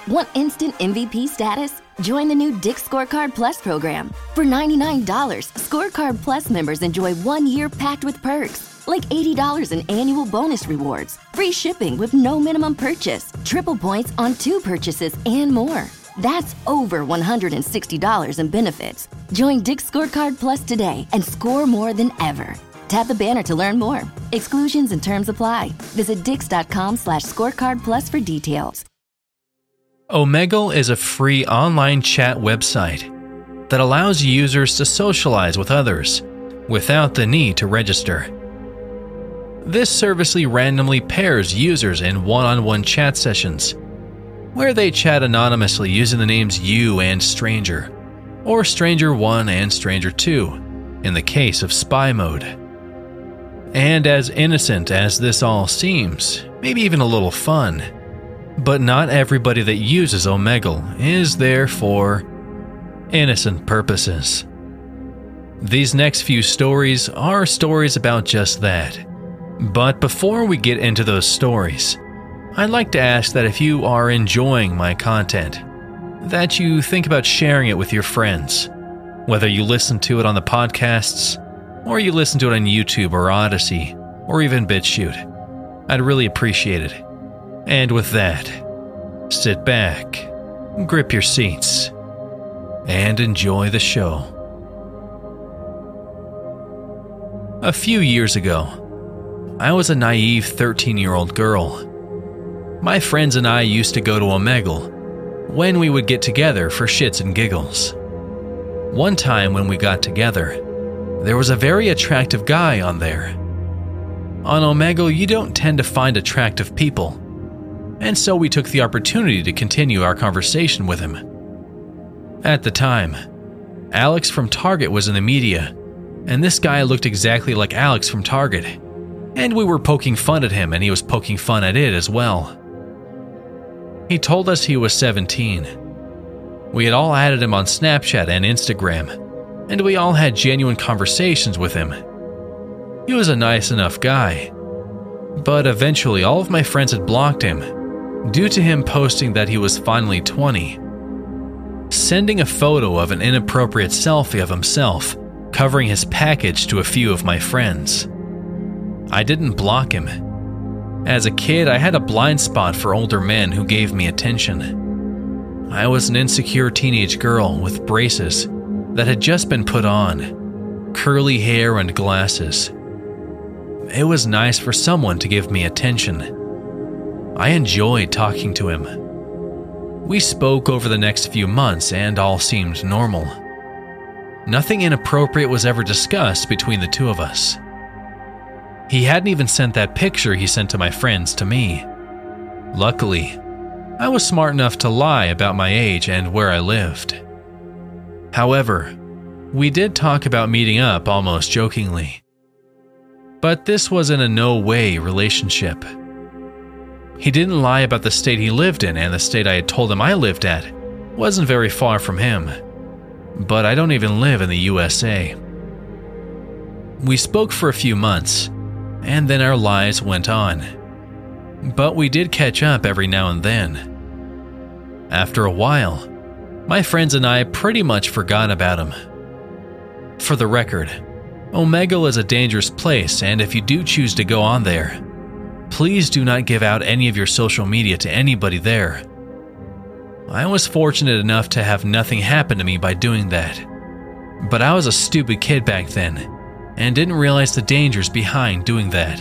Want instant MVP status? Join the new Dick's Scorecard Plus program. For $99, Scorecard Plus members enjoy 1 year packed with perks, like $80 in annual bonus rewards, free shipping with no minimum purchase, triple points on 2 purchases, and more. That's over $160 in benefits. Join Dick's Scorecard Plus today and score more than ever. Tap the banner to learn more. Exclusions and terms apply. Visit dix.com/scorecardplus for details. Omegle is a free online chat website that allows users to socialize with others without the need to register. This service randomly pairs users in one-on-one chat sessions, where they chat anonymously using the names You and Stranger, or Stranger 1 and Stranger 2, in the case of spy mode. And as innocent as this all seems, maybe even a little fun, but not everybody that uses Omegle is there for innocent purposes. These next few stories are stories about just that. But before we get into those stories, I'd like to ask that if you are enjoying my content, that you think about sharing it with your friends, whether you listen to it on the podcasts, or you listen to it on YouTube or Odyssey, or even BitChute. I'd really appreciate it. And with that, sit back, grip your seats, and enjoy the show. A few years ago, I was a naive 13-year-old girl. My friends and I used to go to Omegle when we would get together for shits and giggles. One time when we got together, there was a very attractive guy on there. On Omegle, you don't tend to find attractive people, and so we took the opportunity to continue our conversation with him. At the time, Alex from Target was in the media, and this guy looked exactly like Alex from Target, and we were poking fun at him and he was poking fun at it as well. He told us he was 17. We had all added him on Snapchat and Instagram, and we all had genuine conversations with him. He was a nice enough guy, but eventually all of my friends had blocked him due to him posting that he was finally 20, sending a photo of an inappropriate selfie of himself covering his package to a few of my friends. I didn't block him. As a kid, I had a blind spot for older men who gave me attention. I was an insecure teenage girl with braces that had just been put on, curly hair and glasses. It was nice for someone to give me attention. I enjoyed talking to him. We spoke over the next few months and all seemed normal. Nothing inappropriate was ever discussed between the two of us. He hadn't even sent that picture he sent to my friends to me. Luckily, I was smart enough to lie about my age and where I lived. However, we did talk about meeting up almost jokingly. But this was in a no-way relationship. He didn't lie about the state he lived in, and the state I had told him I lived at wasn't very far from him. But I don't even live in the USA. We spoke for a few months, and then our lives went on. But we did catch up every now and then. After a while, my friends and I pretty much forgot about him. For the record, Omegle is a dangerous place, and if you do choose to go on there, please do not give out any of your social media to anybody there. I was fortunate enough to have nothing happen to me by doing that, but I was a stupid kid back then, and didn't realize the dangers behind doing that.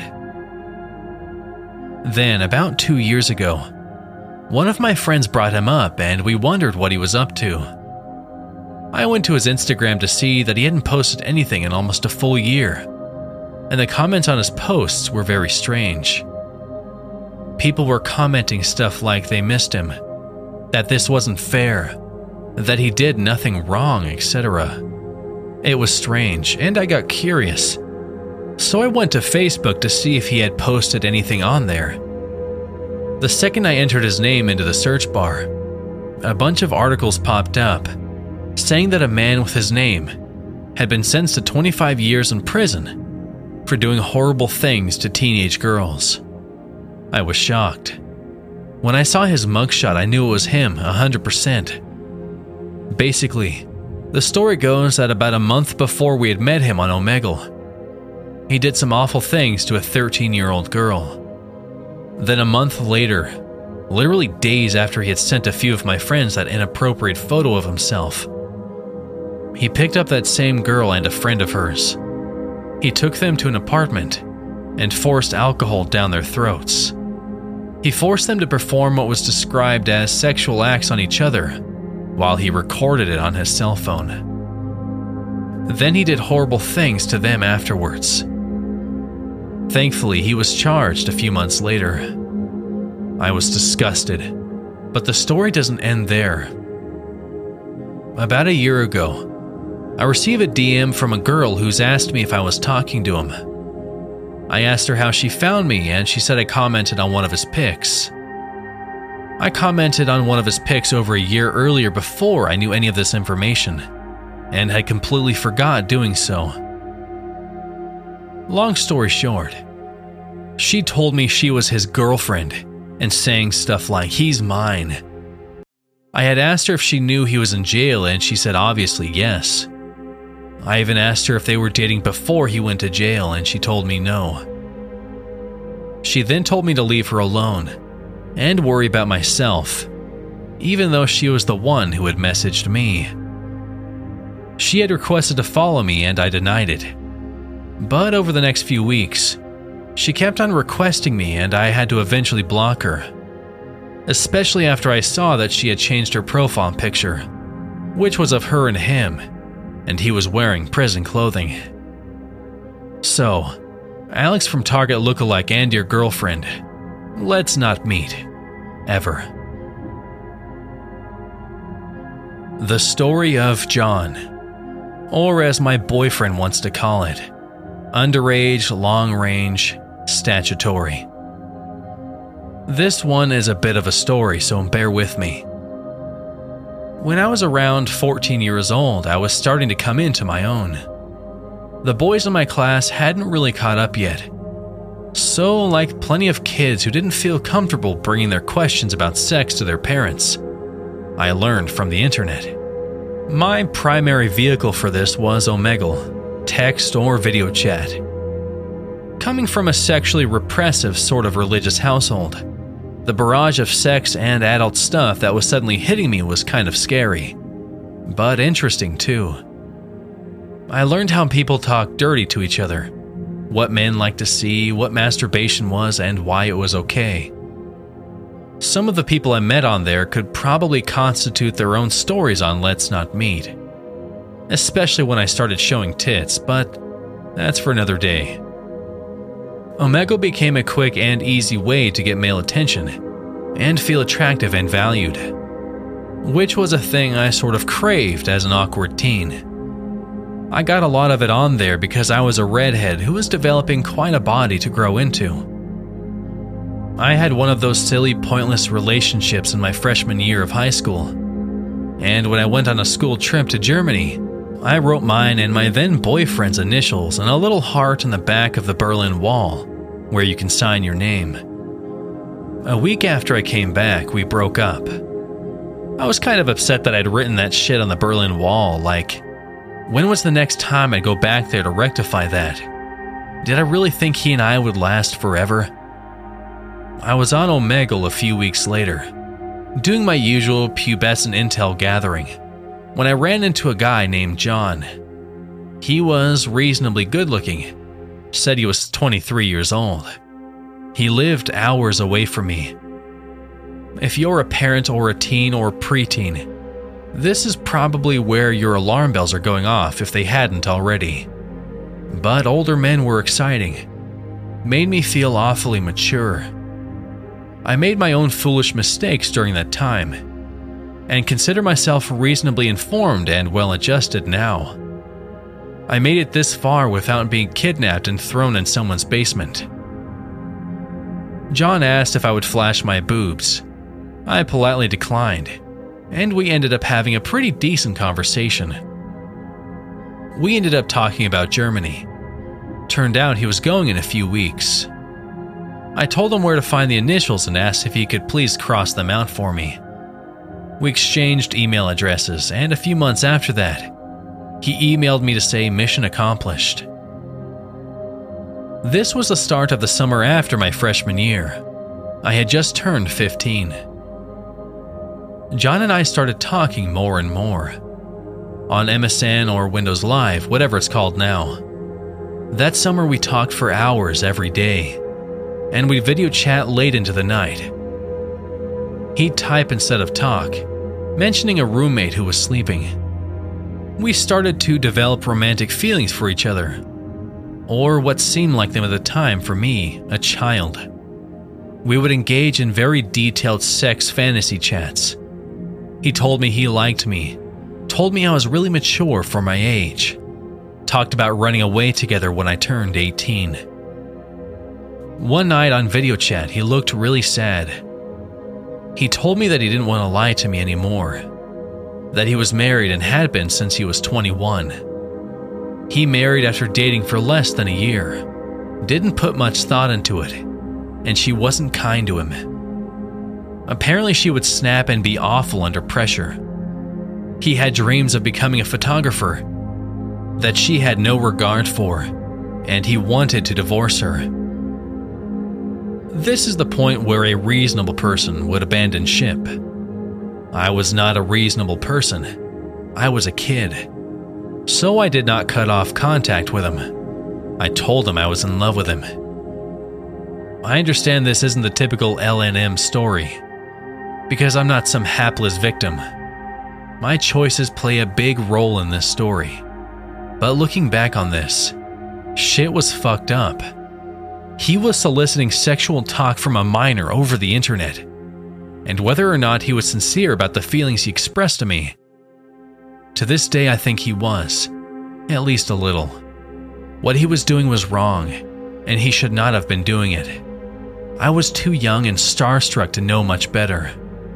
Then, about 2 years ago, one of my friends brought him up and we wondered what he was up to. I went to his Instagram to see that he hadn't posted anything in almost a full year, and the comments on his posts were very strange. People were commenting stuff like they missed him, that this wasn't fair, that he did nothing wrong, etc. It was strange, and I got curious. So I went to Facebook to see if he had posted anything on there. The second I entered his name into the search bar, a bunch of articles popped up saying that a man with his name had been sentenced to 25 years in prison for doing horrible things to teenage girls. I was shocked. When I saw his mugshot, I knew it was him, 100%. Basically, the story goes that about a month before we had met him on Omegle, he did some awful things to a 13-year-old girl. Then a month later, literally days after he had sent a few of my friends that inappropriate photo of himself, he picked up that same girl and a friend of hers. He took them to an apartment and forced alcohol down their throats. He forced them to perform what was described as sexual acts on each other while he recorded it on his cell phone. Then he did horrible things to them afterwards. Thankfully, he was charged a few months later. I was disgusted, but the story doesn't end there. About a year ago, I received a DM from a girl who's asked me if I was talking to him. I asked her how she found me, and she said I commented on one of his pics. I commented on one of his pics over a year earlier before I knew any of this information, and had completely forgot doing so. Long story short, she told me she was his girlfriend and saying stuff like, "He's mine." I had asked her if she knew he was in jail, and she said obviously yes. I even asked her if they were dating before he went to jail, and she told me no. She then told me to leave her alone and worry about myself, even though she was the one who had messaged me. She had requested to follow me, and I denied it. But over the next few weeks, she kept on requesting me, and I had to eventually block her, especially after I saw that she had changed her profile picture, which was of her and him, and he was wearing prison clothing. So, Alex from Target lookalike and your girlfriend, let's not meet, ever. The story of John, or as my boyfriend wants to call it, underage, long-range, statutory. This one is a bit of a story, so bear with me. When I was around 14 years old, I was starting to come into my own. The boys in my class hadn't really caught up yet. So, like plenty of kids who didn't feel comfortable bringing their questions about sex to their parents, I learned from the internet. My primary vehicle for this was Omegle, text or video chat. Coming from a sexually repressive sort of religious household, the barrage of sex and adult stuff that was suddenly hitting me was kind of scary, but interesting too. I learned how people talk dirty to each other, what men like to see, what masturbation was, and why it was okay. Some of the people I met on there could probably constitute their own stories on Let's Not Meet, especially when I started showing tits, but that's for another day. Omegle became a quick and easy way to get male attention and feel attractive and valued, which was a thing I sort of craved as an awkward teen. I got a lot of it on there because I was a redhead who was developing quite a body to grow into. I had one of those silly, pointless relationships in my freshman year of high school, and when I went on a school trip to Germany, I wrote mine and my then boyfriend's initials on a little heart on the back of the Berlin Wall, where you can sign your name. A week after I came back, we broke up. I was kind of upset that I'd written that shit on the Berlin Wall, like, when was the next time I'd go back there to rectify that? Did I really think he and I would last forever? I was on Omegle a few weeks later, doing my usual pubescent intel gathering, when I ran into a guy named John. He was reasonably good-looking, said he was 23 years old. He lived hours away from me. If you're a parent or a teen or preteen, this is probably where your alarm bells are going off if they hadn't already. But older men were exciting, made me feel awfully mature. I made my own foolish mistakes during that time, and consider myself reasonably informed and well-adjusted now. I made it this far without being kidnapped and thrown in someone's basement. John asked if I would flash my boobs. I politely declined, and we ended up having a pretty decent conversation. We ended up talking about Germany. Turned out he was going in a few weeks. I told him where to find the initials and asked if he could please cross them out for me. We exchanged email addresses, and a few months after that, he emailed me to say mission accomplished. This was the start of the summer after my freshman year. I had just turned 15. John and I started talking more and more. On MSN or Windows Live, whatever it's called now. That summer we talked for hours every day, and we'd video chat late into the night. He'd type instead of talk, mentioning a roommate who was sleeping. We started to develop romantic feelings for each other, or what seemed like them at the time for me, a child. We would engage in very detailed sex fantasy chats. He told me he liked me, told me I was really mature for my age, talked about running away together when I turned 18. One night on video chat, he looked really sad. He told me that he didn't want to lie to me anymore, that he was married and had been since he was 21. He married after dating for less than a year, didn't put much thought into it, and she wasn't kind to him. Apparently she would snap and be awful under pressure. He had dreams of becoming a photographer that she had no regard for, and he wanted to divorce her. This is the point where a reasonable person would abandon ship. I was not a reasonable person. I was a kid. So I did not cut off contact with him. I told him I was in love with him. I understand this isn't the typical LNM story, because I'm not some hapless victim. My choices play a big role in this story. But looking back on this, shit was fucked up. He was soliciting sexual talk from a minor over the internet, and whether or not he was sincere about the feelings he expressed to me, to this day I think he was, at least a little. What he was doing was wrong, and he should not have been doing it. I was too young and starstruck to know much better.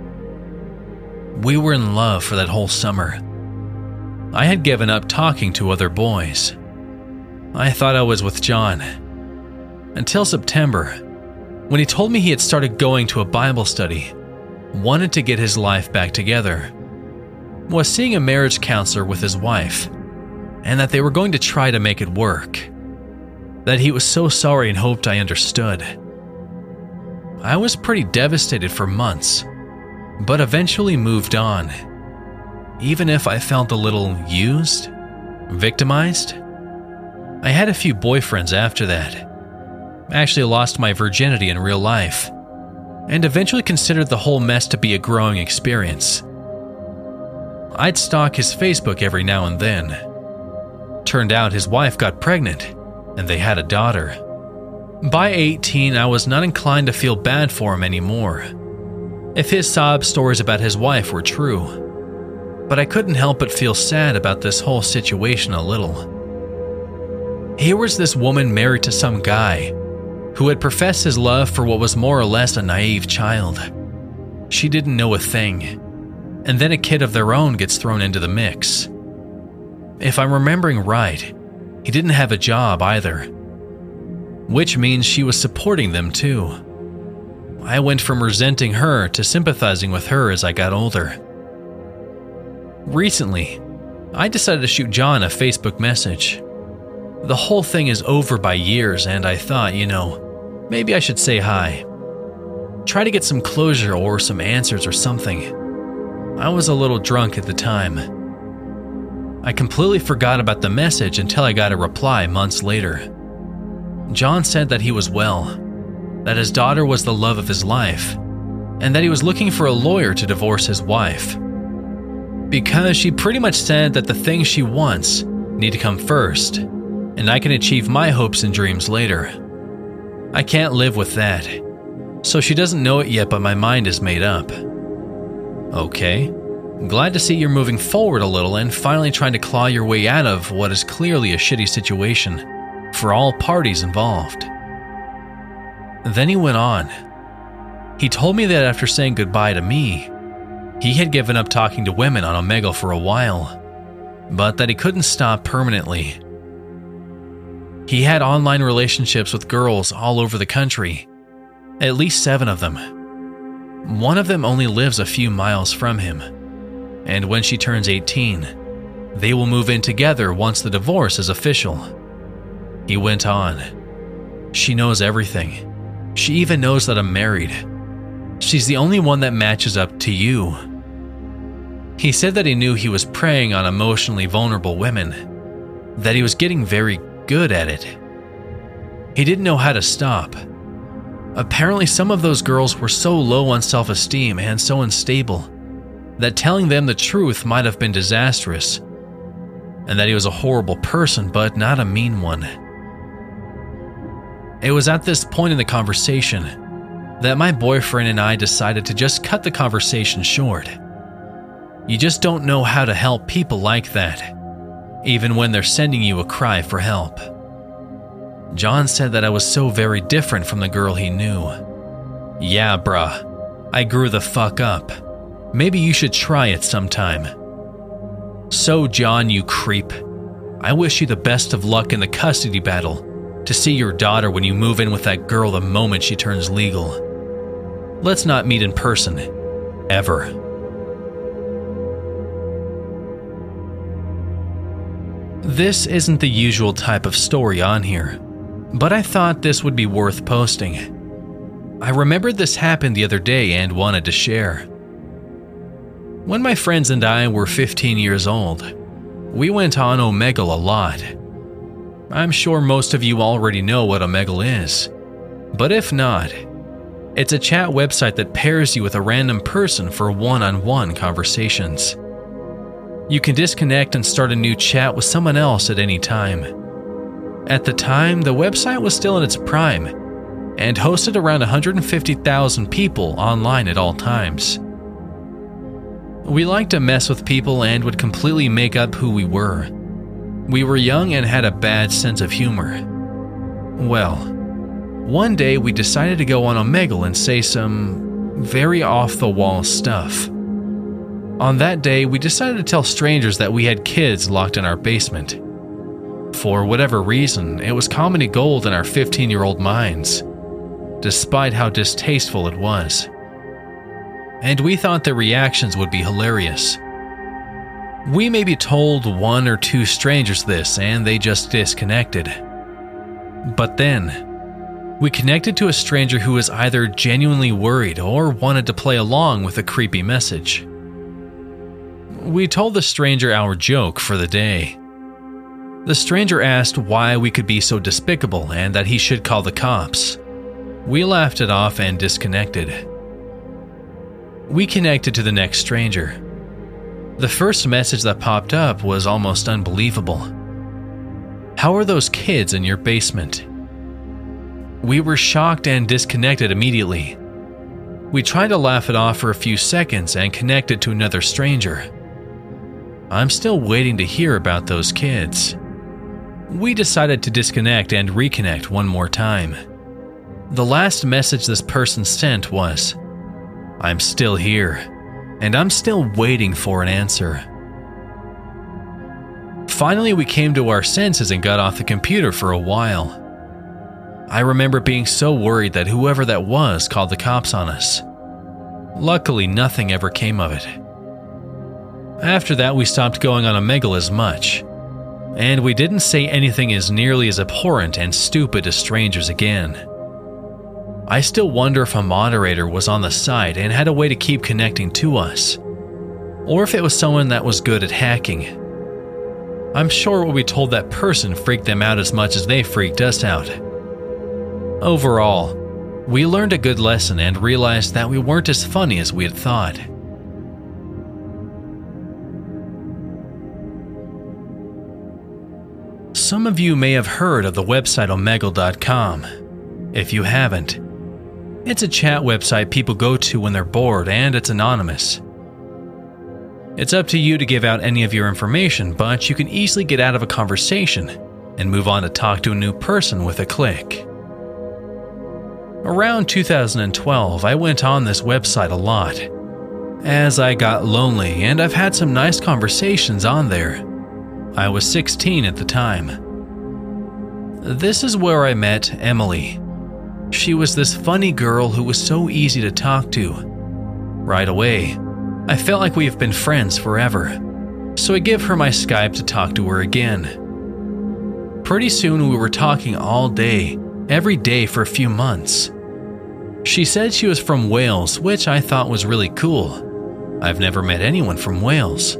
We were in love for that whole summer. I had given up talking to other boys. I thought I was with John. Until September, when he told me he had started going to a Bible study, wanted to get his life back together, was seeing a marriage counselor with his wife, and that they were going to try to make it work. That he was so sorry and hoped I understood. I was pretty devastated for months, but eventually moved on. Even if I felt a little used, victimized. I had a few boyfriends after that. Actually lost my virginity in real life, and eventually considered the whole mess to be a growing experience. I'd stalk his Facebook every now and then. Turned out his wife got pregnant, and they had a daughter. By 18, I was not inclined to feel bad for him anymore, if his sob stories about his wife were true. But I couldn't help but feel sad about this whole situation a little. Here was this woman married to some guy who had professed his love for what was more or less a naive child. She didn't know a thing, and then a kid of their own gets thrown into the mix. If I'm remembering right, he didn't have a job either, which means she was supporting them too. I went from resenting her to sympathizing with her as I got older. Recently, I decided to shoot John a Facebook message. The whole thing is over by years, and I thought, maybe I should say hi. Try to get some closure or some answers or something. I was a little drunk at the time. I completely forgot about the message until I got a reply months later. John said that he was well, that his daughter was the love of his life, and that he was looking for a lawyer to divorce his wife. Because she pretty much said that the things she wants need to come first, and I can achieve my hopes and dreams later. I can't live with that, so she doesn't know it yet, but my mind is made up. Okay, glad to see you're moving forward a little and finally trying to claw your way out of what is clearly a shitty situation for all parties involved. Then he went on. He told me that after saying goodbye to me, he had given up talking to women on Omegle for a while, but that he couldn't stop permanently. He had online relationships with girls all over the country, At least 7 of them. One of them only lives a few miles from him, and when she turns 18, they will move in together once the divorce is official. He went on. She knows everything. She even knows that I'm married. She's the only one that matches up to you. He said that he knew he was preying on emotionally vulnerable women, that he was getting very good at it. He didn't know how to stop. Apparently, some of those girls were so low on self-esteem and so unstable that telling them the truth might have been disastrous, and that he was a horrible person, but not a mean one. It was at this point in the conversation that my boyfriend and I decided to just cut the conversation short. You just don't know how to help people like that, even when they're sending you a cry for help. John said that I was so very different from the girl he knew. Yeah, bruh, I grew the fuck up. Maybe you should try it sometime. So, John, you creep, I wish you the best of luck in the custody battle to see your daughter when you move in with that girl the moment she turns legal. Let's not meet in person, ever. This isn't the usual type of story on here, but I thought this would be worth posting. I remembered this happened the other day and wanted to share. When my friends and I were 15 years old, we went on Omegle a lot. I'm sure most of you already know what Omegle is, but if not, it's a chat website that pairs you with a random person for one-on-one conversations. You can disconnect and start a new chat with someone else at any time. At the time, the website was still in its prime and hosted around 150,000 people online at all times. We liked to mess with people and would completely make up who we were. We were young and had a bad sense of humor. Well, one day we decided to go on Omegle and say some very off-the-wall stuff. On that day, we decided to tell strangers that we had kids locked in our basement. For whatever reason, it was comedy gold in our 15-year-old minds, despite how distasteful it was. And we thought the reactions would be hilarious. We maybe told 1 or 2 strangers this and they just disconnected. But then, we connected to a stranger who was either genuinely worried or wanted to play along with a creepy message. We told the stranger our joke for the day. The stranger asked why we could be so despicable and that he should call the cops. We laughed it off and disconnected. We connected to the next stranger. The first message that popped up was almost unbelievable. How are those kids in your basement? We were shocked and disconnected immediately. We tried to laugh it off for a few seconds and connected to another stranger. I'm still waiting to hear about those kids. We decided to disconnect and reconnect one more time. The last message this person sent was, "I'm still here, and I'm still waiting for an answer." Finally, we came to our senses and got off the computer for a while. I remember being so worried that whoever that was called the cops on us. Luckily, nothing ever came of it. After that, we stopped going on Omegle as much, and we didn't say anything as nearly as abhorrent and stupid as strangers again. I still wonder if a moderator was on the site and had a way to keep connecting to us, or if it was someone that was good at hacking. I'm sure what we told that person freaked them out as much as they freaked us out. Overall, we learned a good lesson and realized that we weren't as funny as we had thought. Some of you may have heard of the website Omegle.com. If you haven't, it's a chat website people go to when they're bored and it's anonymous. It's up to you to give out any of your information, but you can easily get out of a conversation and move on to talk to a new person with a click. Around 2012, I went on this website a lot, as I got lonely and I've had some nice conversations on there. I was 16 at the time. This is where I met Emily. She was this funny girl who was so easy to talk to. Right away, I felt like we have been friends forever, so I give her my Skype to talk to her again. Pretty soon we were talking all day, every day for a few months. She said she was from Wales, which I thought was really cool. I've never met anyone from Wales.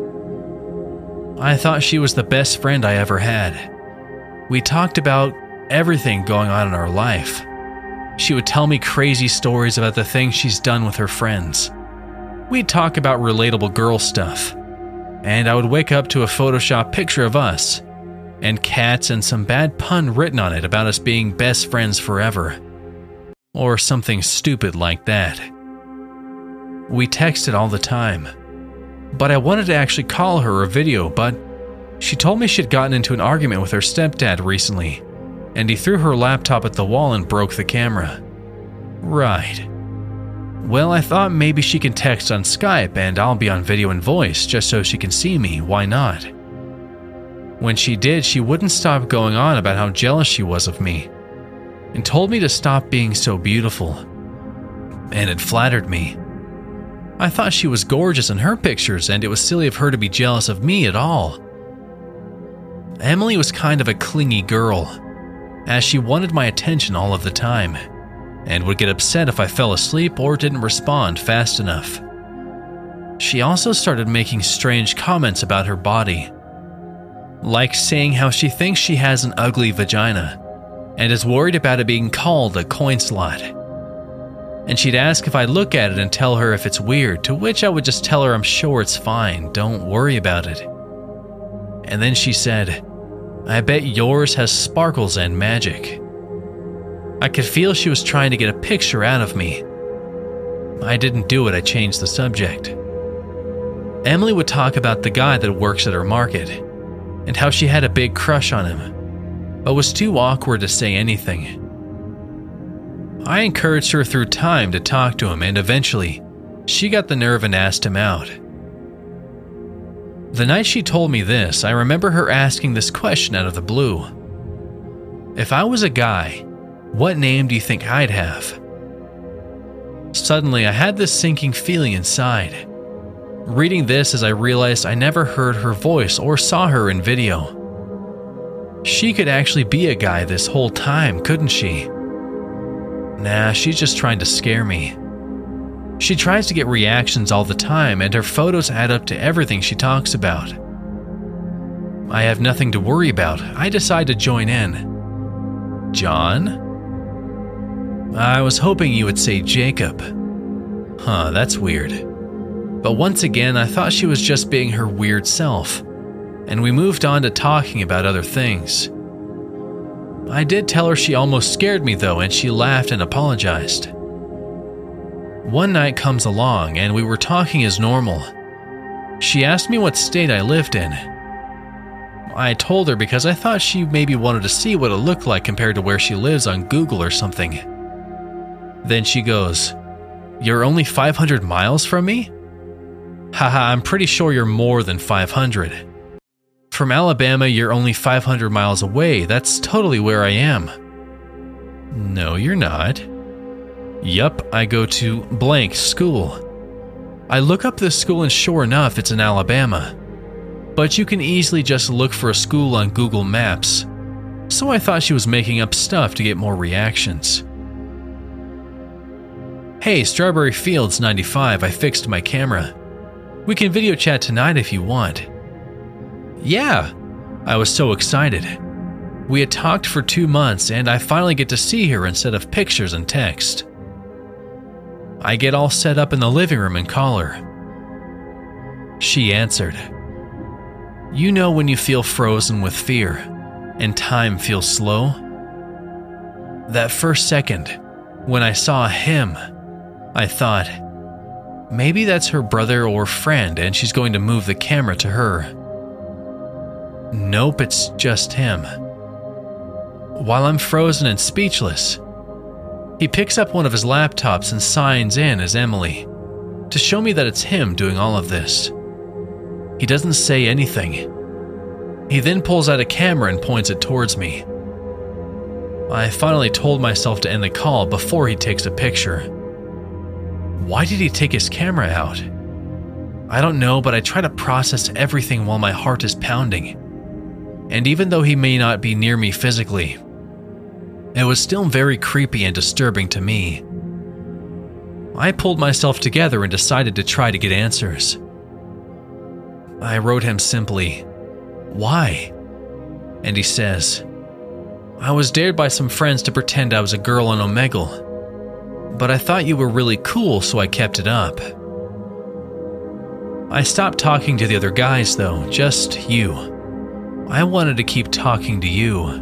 I thought she was the best friend I ever had. We talked about everything going on in our life. She would tell me crazy stories about the things she's done with her friends. We'd talk about relatable girl stuff, and I would wake up to a Photoshop picture of us, and cats and some bad pun written on it about us being best friends forever. Or something stupid like that. We texted all the time, but I wanted to actually call her or video, but she told me she'd gotten into an argument with her stepdad recently, and he threw her laptop at the wall and broke the camera. Right. Well, I thought maybe she can text on Skype and I'll be on video and voice just so she can see me, why not? When she did, she wouldn't stop going on about how jealous she was of me, and told me to stop being so beautiful. And it flattered me. I thought she was gorgeous in her pictures, and it was silly of her to be jealous of me at all. Emily was kind of a clingy girl, as she wanted my attention all of the time, and would get upset if I fell asleep or didn't respond fast enough. She also started making strange comments about her body, like saying how she thinks she has an ugly vagina, and is worried about it being called a coin slot. And she'd ask if I'd look at it and tell her if it's weird, to which I would just tell her I'm sure it's fine, don't worry about it. And then she said, I bet yours has sparkles and magic. I could feel she was trying to get a picture out of me. I didn't do it, I changed the subject. Emily would talk about the guy that works at her market, and how she had a big crush on him, but was too awkward to say anything. I encouraged her through time to talk to him, and eventually, she got the nerve and asked him out. The night she told me this, I remember her asking this question out of the blue. If I was a guy, what name do you think I'd have? Suddenly, I had this sinking feeling inside. Reading this as I realized I never heard her voice or saw her in video. She could actually be a guy this whole time, couldn't she? Nah, she's just trying to scare me. She tries to get reactions all the time, and her photos add up to everything she talks about. I have nothing to worry about. I decide to join in. John? I was hoping you would say Jacob. Huh, that's weird. But once again, I thought she was just being her weird self, and we moved on to talking about other things. I did tell her she almost scared me though, and she laughed and apologized. One night comes along, and we were talking as normal. She asked me what state I lived in. I told her because I thought she maybe wanted to see what it looked like compared to where she lives on Google or something. Then she goes, "You're only 500 miles from me?" Haha, I'm pretty sure you're more than 500. From Alabama, you're only 500 miles away. That's totally where I am. No, you're not. Yup, I go to blank school. I look up this school and sure enough, it's in Alabama. But you can easily just look for a school on Google Maps. So I thought she was making up stuff to get more reactions. Hey, Strawberry Fields 95, I fixed my camera. We can video chat tonight if you want. Yeah, I was so excited. We had talked for 2 months and I finally get to see her instead of pictures and text. I get all set up in the living room and call her. She answered. You know when you feel frozen with fear and time feels slow? That first second, when I saw him, I thought, maybe that's her brother or friend and she's going to move the camera to her. Nope, it's just him. While I'm frozen and speechless, he picks up one of his laptops and signs in as Emily to show me that it's him doing all of this. He doesn't say anything. He then pulls out a camera and points it towards me. I finally told myself to end the call before he takes a picture. Why did he take his camera out? I don't know, but I try to process everything while my heart is pounding. And even though he may not be near me physically, it was still very creepy and disturbing to me. I pulled myself together and decided to try to get answers. I wrote him simply, "Why?" And he says, "I was dared by some friends to pretend I was a girl on Omegle, but I thought you were really cool, so I kept it up." I stopped talking to the other guys though, just you. I wanted to keep talking to you.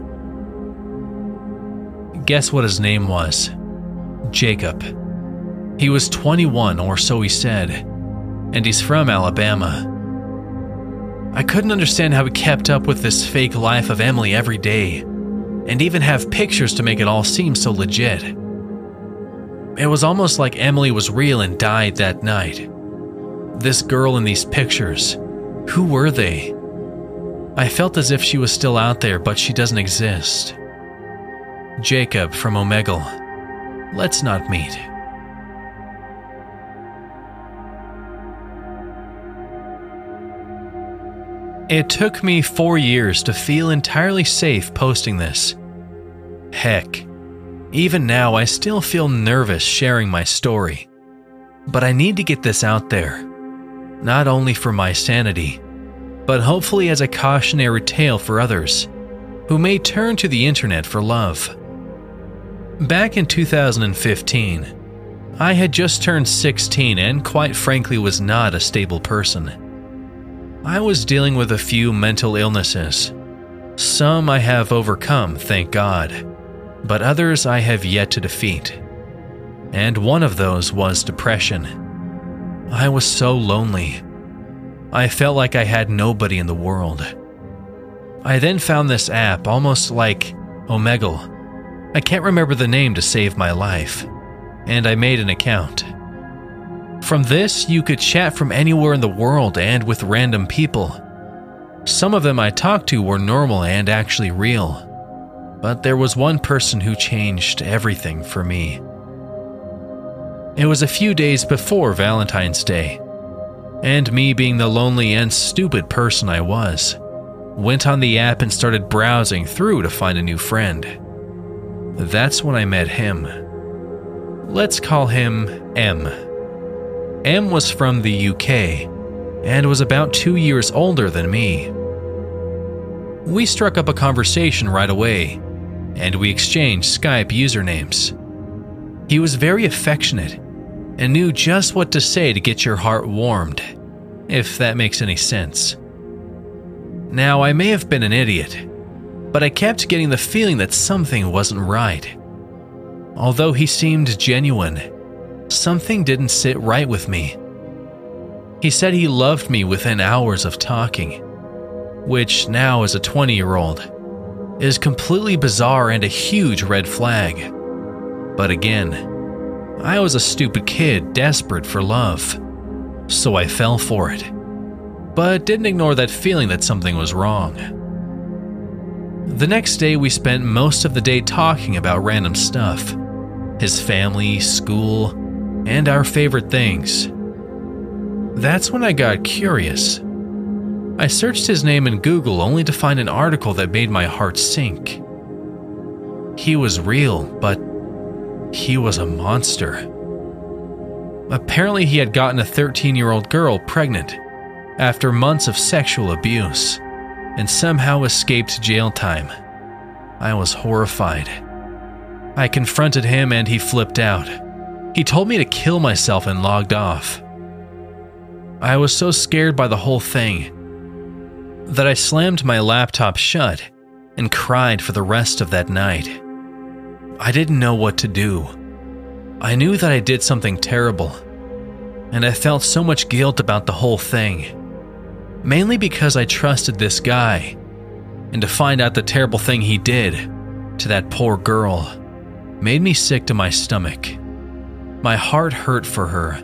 Guess what his name was? Jacob. He was 21, or so he said, and he's from Alabama. I couldn't understand how he kept up with this fake life of Emily every day, and even have pictures to make it all seem so legit. It was almost like Emily was real and died that night. This girl in these pictures, who were they? I felt as if she was still out there, but she doesn't exist. Jacob from Omegle, let's not meet. It took me 4 years to feel entirely safe posting this. Heck, even now I still feel nervous sharing my story. But I need to get this out there, not only for my sanity, but hopefully as a cautionary tale for others who may turn to the internet for love. Back in 2015, I had just turned 16 and quite frankly was not a stable person. I was dealing with a few mental illnesses. Some I have overcome, thank God, but others I have yet to defeat. And one of those was depression. I was so lonely. I felt like I had nobody in the world. I then found this app, almost like Omegle. I can't remember the name to save my life, and I made an account. From this, you could chat from anywhere in the world and with random people. Some of them I talked to were normal and actually real, but there was one person who changed everything for me. It was a few days before Valentine's Day, and me being the lonely and stupid person I was, went on the app and started browsing through to find a new friend. That's when I met him. Let's call him M. M was from the UK and was about 2 years older than me. We struck up a conversation right away, and we exchanged Skype usernames. He was very affectionate and knew just what to say to get your heart warmed, if that makes any sense. Now, I may have been an idiot, but I kept getting the feeling that something wasn't right. Although he seemed genuine, something didn't sit right with me. He said he loved me within hours of talking, which now as a 20-year-old is completely bizarre and a huge red flag. But again, I was a stupid kid desperate for love, so I fell for it, but didn't ignore that feeling that something was wrong. The next day we spent most of the day talking about random stuff, his family, school, and our favorite things. That's when I got curious. I searched his name in Google only to find an article that made my heart sink. He was real, but he was a monster. Apparently he had gotten a 13-year-old girl pregnant after months of sexual abuse and somehow escaped jail time. I was horrified. I confronted him and he flipped out. He told me to kill myself and logged off. I was so scared by the whole thing that I slammed my laptop shut and cried for the rest of that night. I didn't know what to do. I knew that I did something terrible, and I felt so much guilt about the whole thing, mainly because I trusted this guy, and to find out the terrible thing he did to that poor girl made me sick to my stomach. My heart hurt for her.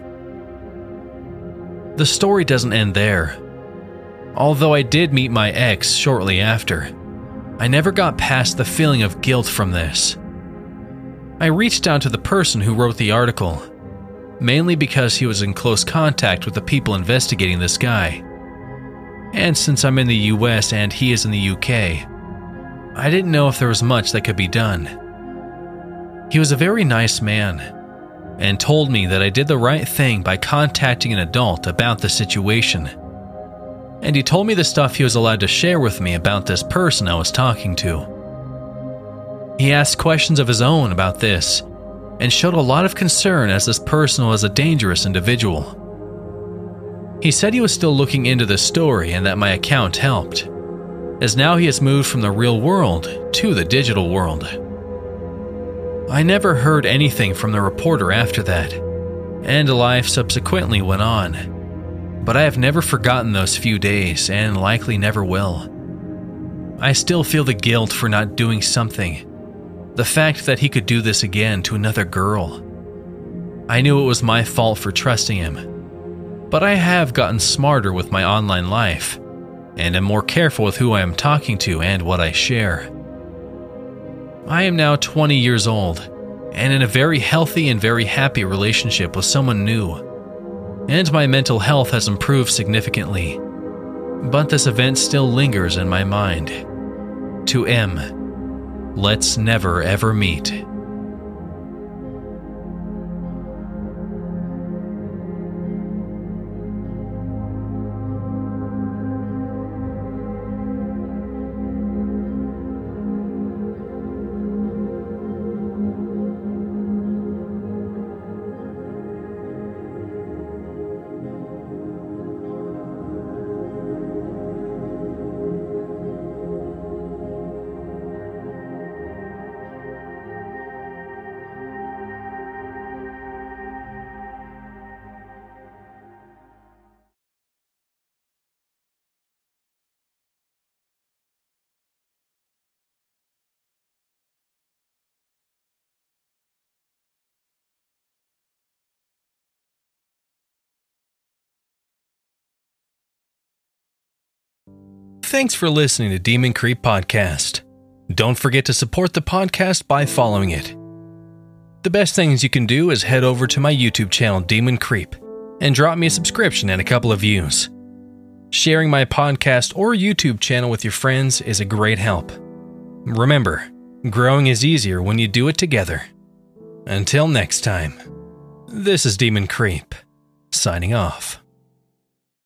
The story doesn't end there. Although I did meet my ex shortly after, I never got past the feeling of guilt from this. I reached out to the person who wrote the article, mainly because he was in close contact with the people investigating this guy. And since I'm in the US and he is in the UK, I didn't know if there was much that could be done. He was a very nice man, and told me that I did the right thing by contacting an adult about the situation. And he told me the stuff he was allowed to share with me about this person I was talking to. He asked questions of his own about this, and showed a lot of concern as this person was a dangerous individual. He said he was still looking into this story and that my account helped, as now he has moved from the real world to the digital world. I never heard anything from the reporter after that, and life subsequently went on, but I have never forgotten those few days and likely never will. I still feel the guilt for not doing something, the fact that he could do this again to another girl. I knew it was my fault for trusting him, but I have gotten smarter with my online life, and am more careful with who I am talking to and what I share. I am now 20 years old, and in a very healthy and very happy relationship with someone new, and my mental health has improved significantly, but this event still lingers in my mind. To M, let's never ever meet. Thanks for listening to Demon Creep Podcast. Don't forget to support the podcast by following it. The best things you can do is head over to my YouTube channel, Demon Creep, and drop me a subscription and a couple of views. Sharing my podcast or YouTube channel with your friends is a great help. Remember, growing is easier when you do it together. Until next time, this is Demon Creep, signing off.